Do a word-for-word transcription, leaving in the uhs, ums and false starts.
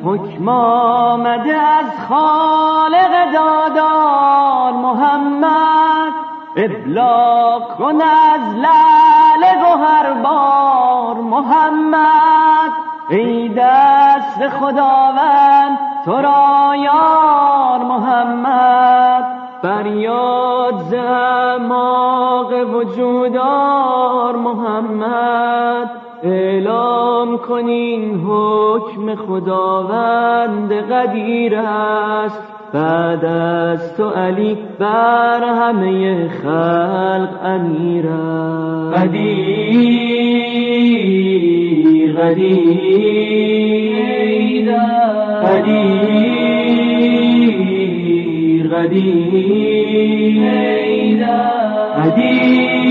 حکم آمده از خالق دادار محمد، ابلاغ کن از لعل گوهربار محمد. ای دست خداوند تو را یار محمد، فریاد ز اعماق وجودار محمد. اعلام کن این حکم خداوند قدیر است، بعد از تو علی بر همه خلق امیر است. قدیر قدیر قدیر قدیر قدیر